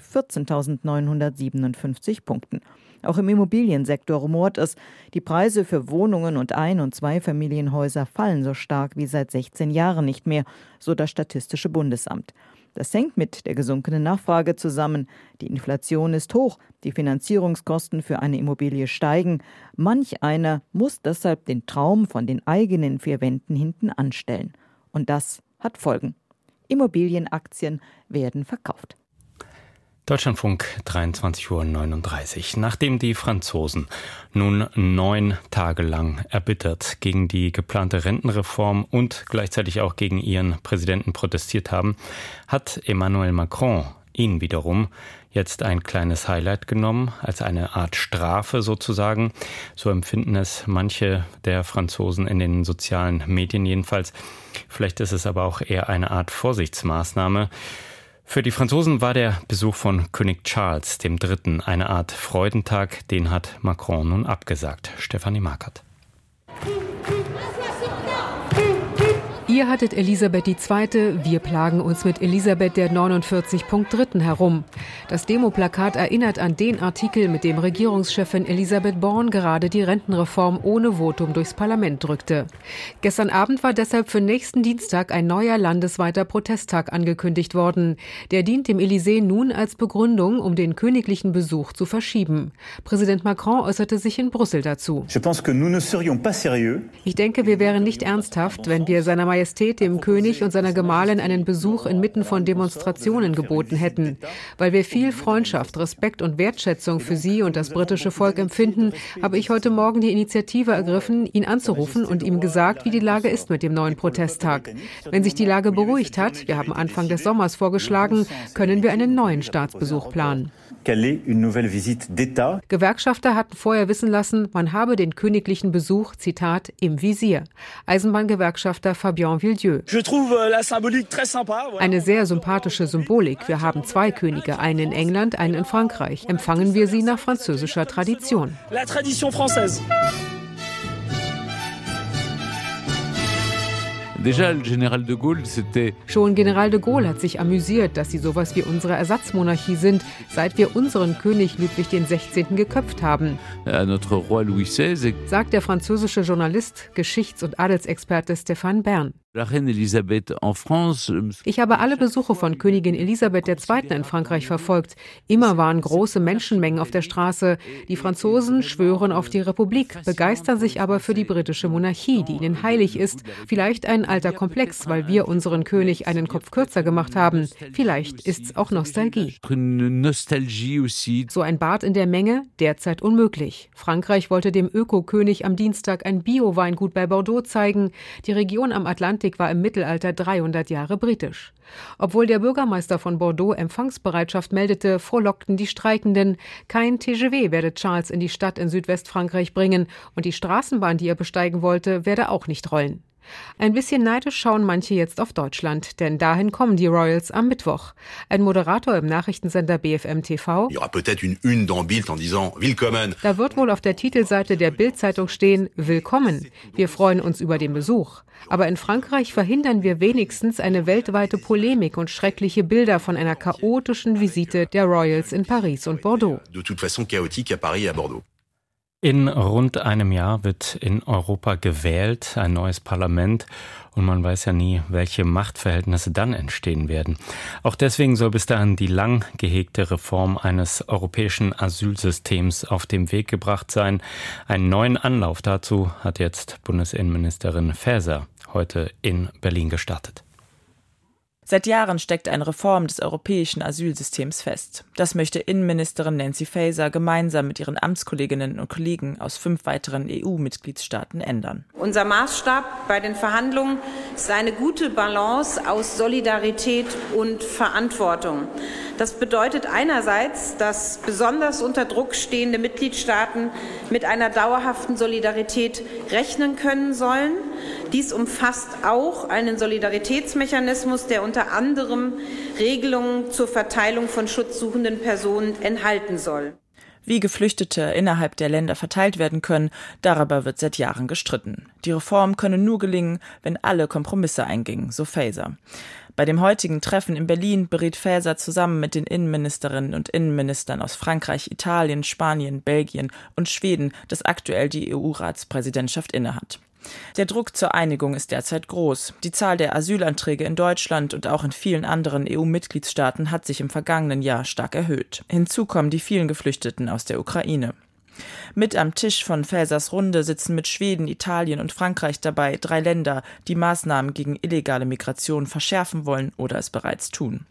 vierzehntausendneunhundertsiebenundfünfzig Punkten. Auch im Immobiliensektor rumort es. Die Preise für Wohnungen und Ein- und Zweifamilienhäuser fallen so stark wie seit sechzehn Jahren nicht mehr, so das Statistische Bundesamt. Das hängt mit der gesunkenen Nachfrage zusammen. Die Inflation ist hoch, die Finanzierungskosten für eine Immobilie steigen. Manch einer muss deshalb den Traum von den eigenen vier Wänden hinten anstellen. Und das hat Folgen. Immobilienaktien werden verkauft. Deutschlandfunk, dreiundzwanzig Uhr neununddreißig. Nachdem die Franzosen nun neun Tage lang erbittert gegen die geplante Rentenreform und gleichzeitig auch gegen ihren Präsidenten protestiert haben, hat Emmanuel Macron ihnen wiederum jetzt ein kleines Highlight genommen, als eine Art Strafe sozusagen. So empfinden es manche der Franzosen in den sozialen Medien jedenfalls. Vielleicht ist es aber auch eher eine Art Vorsichtsmaßnahme. Für die Franzosen war der Besuch von König Charles der Dritte eine Art Freudentag, den hat Macron nun abgesagt. Stefanie Markert. Ihr hattet Elisabeth die Zweite, wir plagen uns mit Elisabeth der neunundvierzig Punkt Dritten herum. Das Demoplakat erinnert an den Artikel, mit dem Regierungschefin Elisabeth Borne gerade die Rentenreform ohne Votum durchs Parlament drückte. Gestern Abend war deshalb für nächsten Dienstag ein neuer landesweiter Protesttag angekündigt worden. Der dient dem Élysée nun als Begründung, um den königlichen Besuch zu verschieben. Präsident Macron äußerte sich in Brüssel dazu. Ich denke, wir wären nicht ernsthaft, wenn wir seiner Majestät dem König und seiner Gemahlin einen Besuch inmitten von Demonstrationen geboten hätten. Weil wir viel Freundschaft, Respekt und Wertschätzung für Sie und das britische Volk empfinden, habe ich heute Morgen die Initiative ergriffen, ihn anzurufen und ihm gesagt, wie die Lage ist mit dem neuen Protesttag. Wenn sich die Lage beruhigt hat, wir haben Anfang des Sommers vorgeschlagen, können wir einen neuen Staatsbesuch planen. Gewerkschafter hatten vorher wissen lassen, man habe den königlichen Besuch, Zitat, im Visier. Eisenbahngewerkschafter Fabien Villedieu. Eine sehr sympathische Symbolik. Wir haben zwei Könige, einen in England, einen in Frankreich. Empfangen wir sie nach französischer Tradition. Schon General de Gaulle hat sich amüsiert, dass sie sowas wie unsere Ersatzmonarchie sind, seit wir unseren König Ludwig der Sechzehnte geköpft haben. Sagt der französische Journalist, Geschichts- und Adelsexperte Stéphane Bern. Ich habe alle Besuche von Königin Elisabeth der Zweite in Frankreich verfolgt. Immer waren große Menschenmengen auf der Straße. Die Franzosen schwören auf die Republik, begeistern sich aber für die britische Monarchie, die ihnen heilig ist. Vielleicht ein alter Komplex, weil wir unseren König einen Kopf kürzer gemacht haben. Vielleicht ist's auch Nostalgie. So ein Bad in der Menge, derzeit unmöglich. Frankreich wollte dem Öko-König am Dienstag ein Bio-Weingut bei Bordeaux zeigen. Die Region am Atlantik war im Mittelalter dreihundert Jahre britisch. Obwohl der Bürgermeister von Bordeaux Empfangsbereitschaft meldete, frohlockten die Streikenden. Kein T G V werde Charles in die Stadt in Südwestfrankreich bringen und die Straßenbahn, die er besteigen wollte, werde auch nicht rollen. Ein bisschen neidisch schauen manche jetzt auf Deutschland, denn dahin kommen die Royals am Mittwoch. Ein Moderator im Nachrichtensender B F M T V. Da wird wohl auf der Titelseite der Bild-Zeitung stehen, Willkommen. Wir freuen uns über den Besuch. Aber in Frankreich verhindern wir wenigstens eine weltweite Polemik und schreckliche Bilder von einer chaotischen Visite der Royals in Paris und Bordeaux. In rund einem Jahr wird in Europa gewählt, ein neues Parlament, und man weiß ja nie, welche Machtverhältnisse dann entstehen werden. Auch deswegen soll bis dahin die lang gehegte Reform eines europäischen Asylsystems auf den Weg gebracht sein. Einen neuen Anlauf dazu hat jetzt Bundesinnenministerin Faeser heute in Berlin gestartet. Seit Jahren steckt eine Reform des europäischen Asylsystems fest. Das möchte Innenministerin Nancy Faeser gemeinsam mit ihren Amtskolleginnen und Kollegen aus fünf weiteren E U-Mitgliedstaaten ändern. Unser Maßstab bei den Verhandlungen ist eine gute Balance aus Solidarität und Verantwortung. Das bedeutet einerseits, dass besonders unter Druck stehende Mitgliedstaaten mit einer dauerhaften Solidarität rechnen können sollen. Dies umfasst auch einen Solidaritätsmechanismus, der unter anderem Regelungen zur Verteilung von schutzsuchenden Personen enthalten soll. Wie Geflüchtete innerhalb der Länder verteilt werden können, darüber wird seit Jahren gestritten. Die Reform könne nur gelingen, wenn alle Kompromisse eingingen, so Faeser. Bei dem heutigen Treffen in Berlin berät Faeser zusammen mit den Innenministerinnen und Innenministern aus Frankreich, Italien, Spanien, Belgien und Schweden, das aktuell die E U-Ratspräsidentschaft innehat. Der Druck zur Einigung ist derzeit groß. Die Zahl der Asylanträge in Deutschland und auch in vielen anderen E U-Mitgliedstaaten hat sich im vergangenen Jahr stark erhöht. Hinzu kommen die vielen Geflüchteten aus der Ukraine. Mit am Tisch von Faesers Runde sitzen mit Schweden, Italien und Frankreich dabei drei Länder, die Maßnahmen gegen illegale Migration verschärfen wollen oder es bereits tun.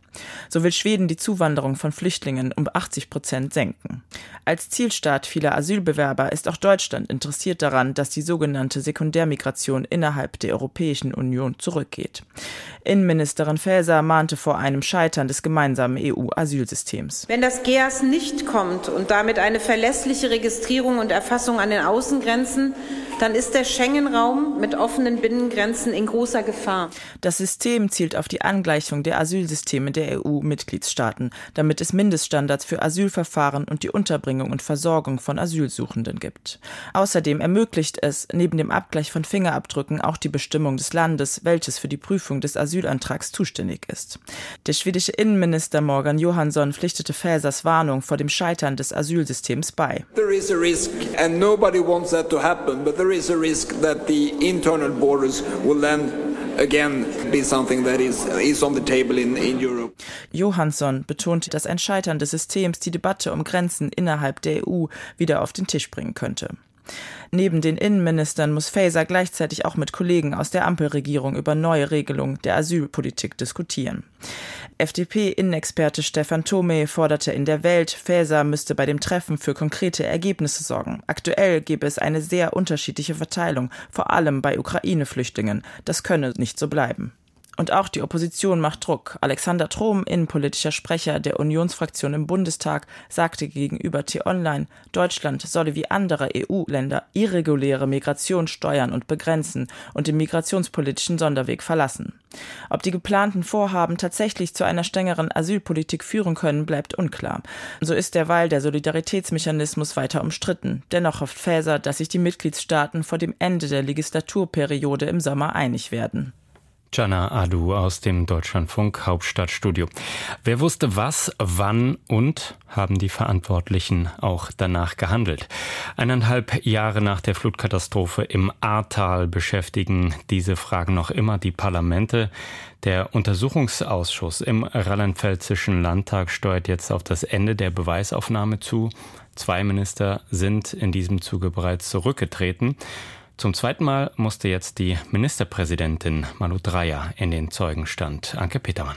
So will Schweden die Zuwanderung von Flüchtlingen um achtzig Prozent senken. Als Zielstaat vieler Asylbewerber ist auch Deutschland interessiert daran, dass die sogenannte Sekundärmigration innerhalb der Europäischen Union zurückgeht. Innenministerin Faeser mahnte vor einem Scheitern des gemeinsamen E U-Asylsystems. Wenn das G E A S nicht kommt und damit eine verlässliche Registrierung und Erfassung an den Außengrenzen, dann ist der Schengen-Raum mit offenen Binnengrenzen in großer Gefahr. Das System zielt auf die Angleichung der Asylsysteme der E U-Mitgliedstaaten, damit es Mindeststandards für Asylverfahren und die Unterbringung und Versorgung von Asylsuchenden gibt. Außerdem ermöglicht es neben dem Abgleich von Fingerabdrücken auch die Bestimmung des Landes, welches für die Prüfung des Asylantrags zuständig ist. Der schwedische Innenminister Morgan Johansson pflichtete Faesers Warnung vor dem Scheitern des Asylsystems bei. There is a risk and nobody wants that to happen, but there is a risk that the internal borders will then again be something that is is on the table in in Europe. Johansson betonte, dass ein Scheitern des Systems die Debatte um Grenzen innerhalb der E U wieder auf den Tisch bringen könnte. Neben den Innenministern muss Faeser gleichzeitig auch mit Kollegen aus der Ampelregierung über neue Regelungen der Asylpolitik diskutieren. F D P-Innenexperte Stefan Thome forderte in der Welt, Faeser müsste bei dem Treffen für konkrete Ergebnisse sorgen. Aktuell gäbe es eine sehr unterschiedliche Verteilung, vor allem bei Ukraine-Flüchtlingen. Das könne nicht so bleiben. Und auch die Opposition macht Druck. Alexander Trom, innenpolitischer Sprecher der Unionsfraktion im Bundestag, sagte gegenüber T-Online, Deutschland solle wie andere E U-Länder irreguläre Migration steuern und begrenzen und den migrationspolitischen Sonderweg verlassen. Ob die geplanten Vorhaben tatsächlich zu einer strengeren Asylpolitik führen können, bleibt unklar. So ist derweil der Solidaritätsmechanismus weiter umstritten. Dennoch hofft Faeser, dass sich die Mitgliedstaaten vor dem Ende der Legislaturperiode im Sommer einig werden. Jana Adu aus dem Deutschlandfunk Hauptstadtstudio. Wer wusste was, wann und haben die Verantwortlichen auch danach gehandelt? Eineinhalb Jahre nach der Flutkatastrophe im Ahrtal beschäftigen diese Fragen noch immer die Parlamente. Der Untersuchungsausschuss im Rheinland-Pfälzischen Landtag steuert jetzt auf das Ende der Beweisaufnahme zu. Zwei Minister sind in diesem Zuge bereits zurückgetreten. Zum zweiten Mal musste jetzt die Ministerpräsidentin Malu Dreyer in den Zeugenstand. Anke Petermann.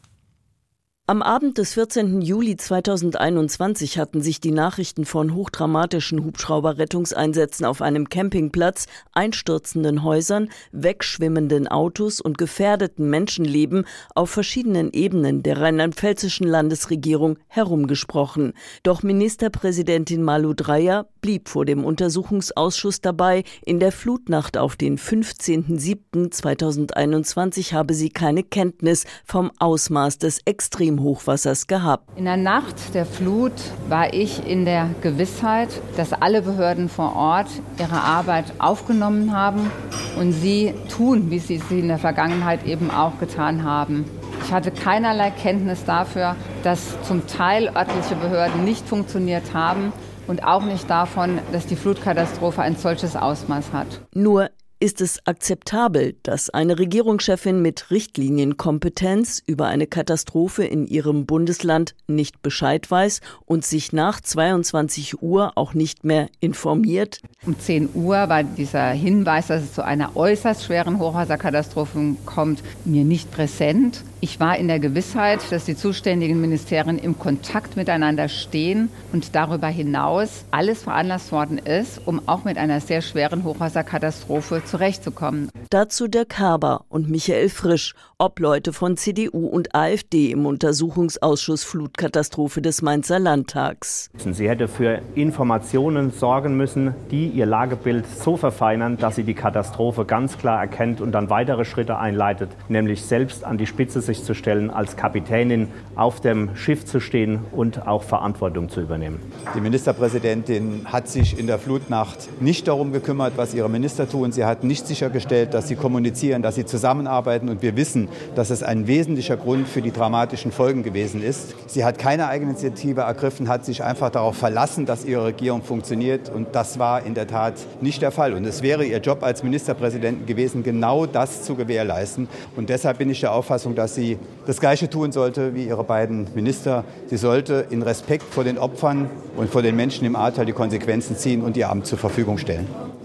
Am Abend des vierzehnten Juli zweitausendeinundzwanzig hatten sich die Nachrichten von hochdramatischen Hubschrauberrettungseinsätzen auf einem Campingplatz, einstürzenden Häusern, wegschwimmenden Autos und gefährdeten Menschenleben auf verschiedenen Ebenen der rheinland-pfälzischen Landesregierung herumgesprochen. Doch Ministerpräsidentin Malu Dreyer blieb vor dem Untersuchungsausschuss dabei. In der Flutnacht auf den fünfzehnten siebten zweitausendeinundzwanzig habe sie keine Kenntnis vom Ausmaß des Extrem Hochwassers gehabt. In der Nacht der Flut war ich in der Gewissheit, dass alle Behörden vor Ort ihre Arbeit aufgenommen haben und sie tun, wie sie sie in der Vergangenheit eben auch getan haben. Ich hatte keinerlei Kenntnis dafür, dass zum Teil örtliche Behörden nicht funktioniert haben und auch nicht davon, dass die Flutkatastrophe ein solches Ausmaß hat. Nur ist es akzeptabel, dass eine Regierungschefin mit Richtlinienkompetenz über eine Katastrophe in ihrem Bundesland nicht Bescheid weiß und sich nach zweiundzwanzig Uhr auch nicht mehr informiert? Um zehn Uhr war dieser Hinweis, dass es zu einer äußerst schweren Hochwasserkatastrophe kommt, mir nicht präsent. Ich war in der Gewissheit, dass die zuständigen Ministerien im Kontakt miteinander stehen und darüber hinaus alles veranlasst worden ist, um auch mit einer sehr schweren Hochwasserkatastrophe zurechtzukommen. Dazu Dirk Herber und Michael Frisch, Obleute von C D U und AfD im Untersuchungsausschuss Flutkatastrophe des Mainzer Landtags. Sie hätte für Informationen sorgen müssen, die ihr Lagebild so verfeinern, dass sie die Katastrophe ganz klar erkennt und dann weitere Schritte einleitet, nämlich selbst an die Spitze sich zu stellen, als Kapitänin auf dem Schiff zu stehen und auch Verantwortung zu übernehmen. Die Ministerpräsidentin hat sich in der Flutnacht nicht darum gekümmert, was ihre Minister tun. Sie hat nicht sichergestellt, dass sie kommunizieren, dass sie zusammenarbeiten. Und wir wissen, dass es ein wesentlicher Grund für die dramatischen Folgen gewesen ist. Sie hat keine Eigeninitiative ergriffen, hat sich einfach darauf verlassen, dass ihre Regierung funktioniert. Und das war in der Tat nicht der Fall. Und es wäre ihr Job als Ministerpräsidentin gewesen, genau das zu gewährleisten. Und deshalb bin ich der Auffassung, dass sie das Gleiche tun sollte wie ihre beiden Minister. Sie sollte in Respekt vor den Opfern und vor den Menschen im Ahrtal die Konsequenzen ziehen und ihr Amt zur Verfügung stellen.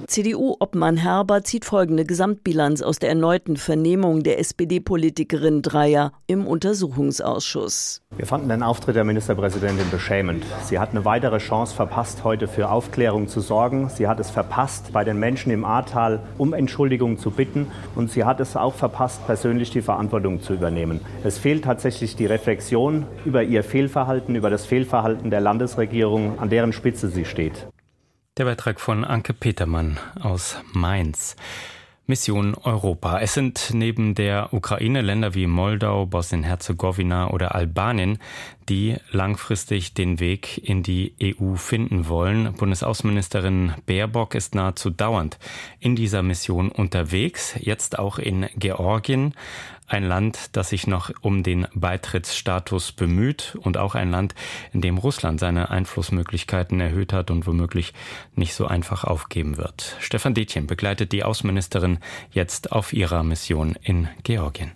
C D U-Obmann Herber zieht folgende Gesamtbilanz aus der erneuten Vernehmung der S P D-Politikerin Dreyer im Untersuchungsausschuss. Wir fanden den Auftritt der Ministerpräsidentin beschämend. Sie hat eine weitere Chance verpasst, heute für Aufklärung zu sorgen. Sie hat es verpasst, bei den Menschen im Ahrtal um Entschuldigung zu bitten. Und sie hat es auch verpasst, persönlich die Verantwortung zu übernehmen. Es fehlt tatsächlich die Reflexion über ihr Fehlverhalten, über das Fehlverhalten der Landesregierung, an deren Spitze sie steht. Der Beitrag von Anke Petermann aus Mainz. Mission Europa. Es sind neben der Ukraine Länder wie Moldau, Bosnien-Herzegowina oder Albanien, die langfristig den Weg in die E U finden wollen. Bundesaußenministerin Baerbock ist nahezu dauernd in dieser Mission unterwegs, jetzt auch in Georgien. Ein Land, das sich noch um den Beitrittsstatus bemüht und auch ein Land, in dem Russland seine Einflussmöglichkeiten erhöht hat und womöglich nicht so einfach aufgeben wird. Stefan Detjen begleitet die Außenministerin jetzt auf ihrer Mission in Georgien.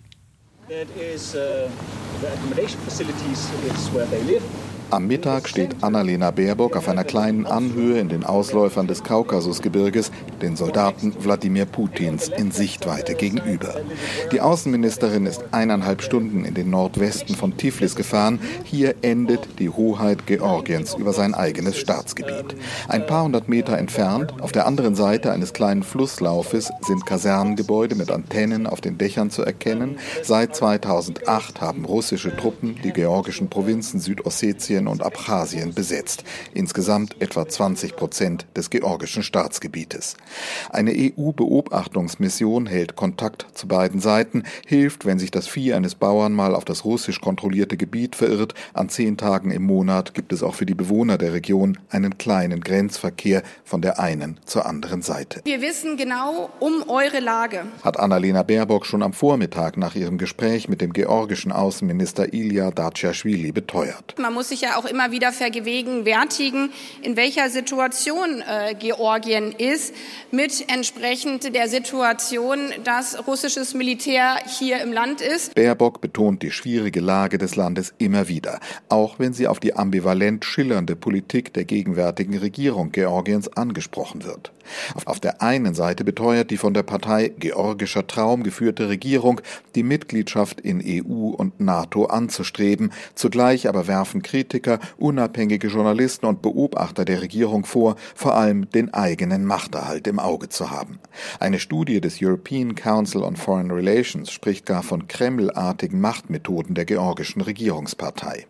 Am Mittag steht Annalena Baerbock auf einer kleinen Anhöhe in den Ausläufern des Kaukasusgebirges, den Soldaten Wladimir Putins in Sichtweite gegenüber. Die Außenministerin ist eineinhalb Stunden in den Nordwesten von Tiflis gefahren. Hier endet die Hoheit Georgiens über sein eigenes Staatsgebiet. Ein paar hundert Meter entfernt, auf der anderen Seite eines kleinen Flusslaufes, sind Kasernengebäude mit Antennen auf den Dächern zu erkennen. Seit zweitausendacht haben russische Truppen die georgischen Provinzen Südossetien und Abchasien besetzt. Insgesamt etwa zwanzig Prozent des georgischen Staatsgebietes. Eine E U-Beobachtungsmission hält Kontakt zu beiden Seiten, hilft, wenn sich das Vieh eines Bauern mal auf das russisch kontrollierte Gebiet verirrt. An zehn Tagen im Monat gibt es auch für die Bewohner der Region einen kleinen Grenzverkehr von der einen zur anderen Seite. Wir wissen genau um eure Lage, hat Annalena Baerbock schon am Vormittag nach ihrem Gespräch mit dem georgischen Außenminister Ilia Daciaschwili beteuert. Man muss sich ja auch immer wieder vergegenwärtigen, in welcher Situation äh, Georgien ist, mit entsprechend der Situation, dass russisches Militär hier im Land ist. Baerbock betont die schwierige Lage des Landes immer wieder, auch wenn sie auf die ambivalent schillernde Politik der gegenwärtigen Regierung Georgiens angesprochen wird. Auf der einen Seite beteuert die von der Partei Georgischer Traum geführte Regierung, die Mitgliedschaft in E U und NATO anzustreben. Zugleich aber werfen Kritiker, unabhängige Journalisten und Beobachter der Regierung vor, vor allem den eigenen Machterhalt im Auge zu haben. Eine Studie des European Council on Foreign Relations spricht gar von Kreml-artigen Machtmethoden der georgischen Regierungspartei.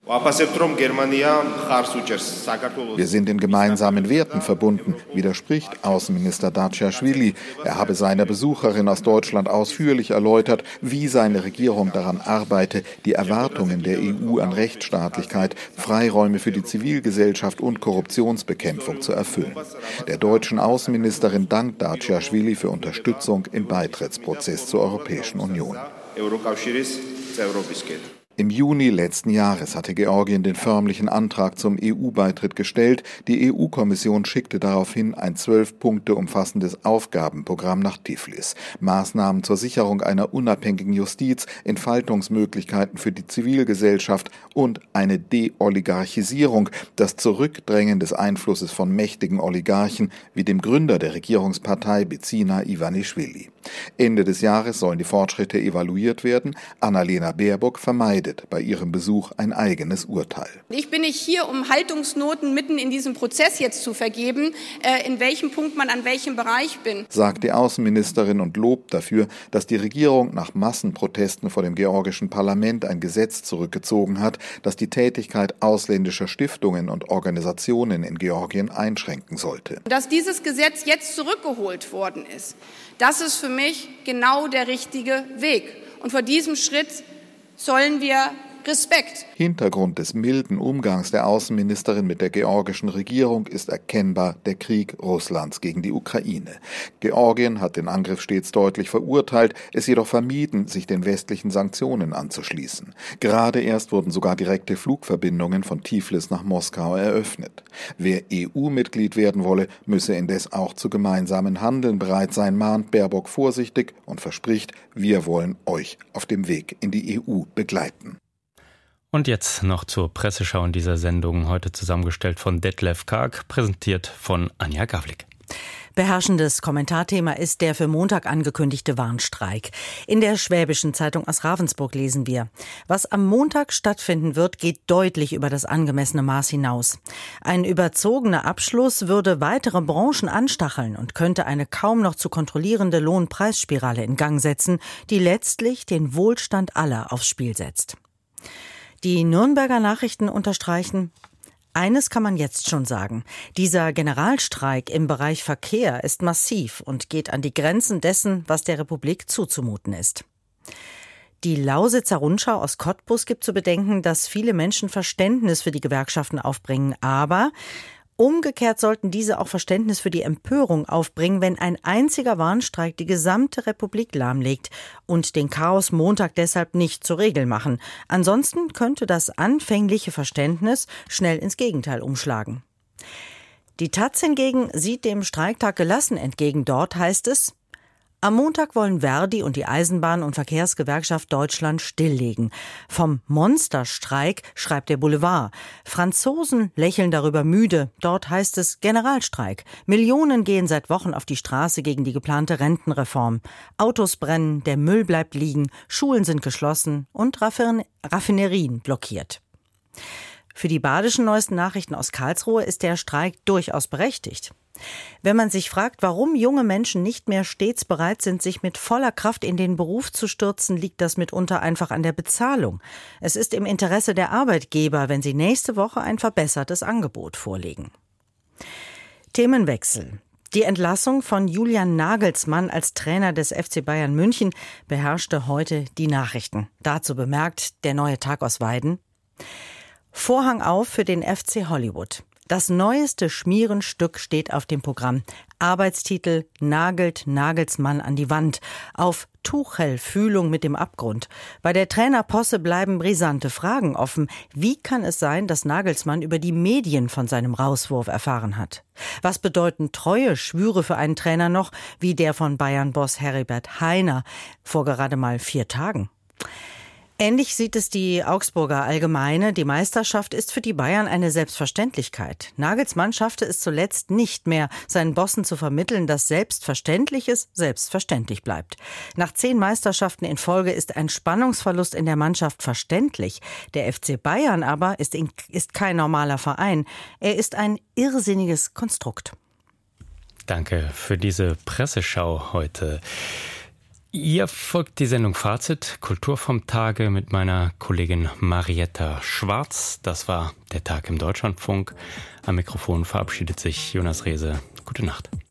Wir sind in gemeinsamen Werten verbunden, widerspricht Außenminister Daciaschwili. Er habe seiner Besucherin aus Deutschland ausführlich erläutert, wie seine Regierung daran arbeite, die Erwartungen der E U an Rechtsstaatlichkeit, Freiräume für die Zivilgesellschaft und Korruptionsbekämpfung zu erfüllen. Der deutschen Außenministerin dankt Daciaschwili für Unterstützung im Beitrittsprozess zur Europäischen Union. Im Juni letzten Jahres hatte Georgien den förmlichen Antrag zum E U-Beitritt gestellt. Die E U-Kommission schickte daraufhin ein zwölf Punkte umfassendes Aufgabenprogramm nach Tiflis. Maßnahmen zur Sicherung einer unabhängigen Justiz, Entfaltungsmöglichkeiten für die Zivilgesellschaft und eine De-Oligarchisierung, das Zurückdrängen des Einflusses von mächtigen Oligarchen wie dem Gründer der Regierungspartei Bidzina Ivanischwili. Ende des Jahres sollen die Fortschritte evaluiert werden. Annalena Baerbock vermeidet bei ihrem Besuch ein eigenes Urteil. Ich bin nicht hier, um Haltungsnoten mitten in diesem Prozess jetzt zu vergeben, äh, in welchem Punkt man an welchem Bereich bin. Sagt die Außenministerin und lobt dafür, dass die Regierung nach Massenprotesten vor dem georgischen Parlament ein Gesetz zurückgezogen hat, das die Tätigkeit ausländischer Stiftungen und Organisationen in Georgien einschränken sollte. Dass dieses Gesetz jetzt zurückgeholt worden ist, das ist für mich genau der richtige Weg. Und vor diesem Schritt zollen wir Respekt. Hintergrund des milden Umgangs der Außenministerin mit der georgischen Regierung ist erkennbar der Krieg Russlands gegen die Ukraine. Georgien hat den Angriff stets deutlich verurteilt, es jedoch vermieden, sich den westlichen Sanktionen anzuschließen. Gerade erst wurden sogar direkte Flugverbindungen von Tiflis nach Moskau eröffnet. Wer E U-Mitglied werden wolle, müsse indes auch zu gemeinsamen Handeln bereit sein, mahnt Baerbock vorsichtig und verspricht, wir wollen euch auf dem Weg in die E U begleiten. Und jetzt noch zur Presseschau in dieser Sendung, heute zusammengestellt von Detlef Karg, präsentiert von Anja Gawlik. Beherrschendes Kommentarthema ist der für Montag angekündigte Warnstreik. In der Schwäbischen Zeitung aus Ravensburg lesen wir: Was am Montag stattfinden wird, geht deutlich über das angemessene Maß hinaus. Ein überzogener Abschluss würde weitere Branchen anstacheln und könnte eine kaum noch zu kontrollierende Lohnpreisspirale in Gang setzen, die letztlich den Wohlstand aller aufs Spiel setzt. Die Nürnberger Nachrichten unterstreichen: Eines kann man jetzt schon sagen: Dieser Generalstreik im Bereich Verkehr ist massiv und geht an die Grenzen dessen, was der Republik zuzumuten ist. Die Lausitzer Rundschau aus Cottbus gibt zu bedenken, dass viele Menschen Verständnis für die Gewerkschaften aufbringen, aber umgekehrt sollten diese auch Verständnis für die Empörung aufbringen, wenn ein einziger Warnstreik die gesamte Republik lahmlegt und den Chaos Montag deshalb nicht zur Regel machen. Ansonsten könnte das anfängliche Verständnis schnell ins Gegenteil umschlagen. Die Taz hingegen sieht dem Streiktag gelassen entgegen. Dort heißt es: Am Montag wollen Verdi und die Eisenbahn- und Verkehrsgewerkschaft Deutschland stilllegen. Vom Monsterstreik schreibt der Boulevard. Franzosen lächeln darüber müde. Dort heißt es Generalstreik. Millionen gehen seit Wochen auf die Straße gegen die geplante Rentenreform. Autos brennen, der Müll bleibt liegen, Schulen sind geschlossen und Raffin- Raffinerien blockiert. Für die badischen neuesten Nachrichten aus Karlsruhe ist der Streik durchaus berechtigt. Wenn man sich fragt, warum junge Menschen nicht mehr stets bereit sind, sich mit voller Kraft in den Beruf zu stürzen, liegt das mitunter einfach an der Bezahlung. Es ist im Interesse der Arbeitgeber, wenn sie nächste Woche ein verbessertes Angebot vorlegen. Themenwechsel. Die Entlassung von Julian Nagelsmann als Trainer des F C Bayern München beherrschte heute die Nachrichten. Dazu bemerkt der Neue Tag aus Weiden: Vorhang auf für den F C Hollywood. Das neueste Schmierenstück steht auf dem Programm. Arbeitstitel: Nagelt Nagelsmann an die Wand. Auf Tuchel-Fühlung mit dem Abgrund. Bei der Trainerposse bleiben brisante Fragen offen. Wie kann es sein, dass Nagelsmann über die Medien von seinem Rauswurf erfahren hat? Was bedeuten treue Schwüre für einen Trainer noch, wie der von Bayern-Boss Heribert Heiner vor gerade mal vier Tagen? Ähnlich sieht es die Augsburger Allgemeine. Die Meisterschaft ist für die Bayern eine Selbstverständlichkeit. Nagelsmann schaffte es zuletzt nicht mehr, seinen Bossen zu vermitteln, dass Selbstverständliches selbstverständlich bleibt. Nach zehn Meisterschaften in Folge ist ein Spannungsverlust in der Mannschaft verständlich. Der F C Bayern aber ist, in, ist kein normaler Verein. Er ist ein irrsinniges Konstrukt. Danke für diese Presseschau heute. Ihr folgt die Sendung Fazit, Kultur vom Tage mit meiner Kollegin Marietta Schwarz. Das war der Tag im Deutschlandfunk. Am Mikrofon verabschiedet sich Jonas Rehse. Gute Nacht.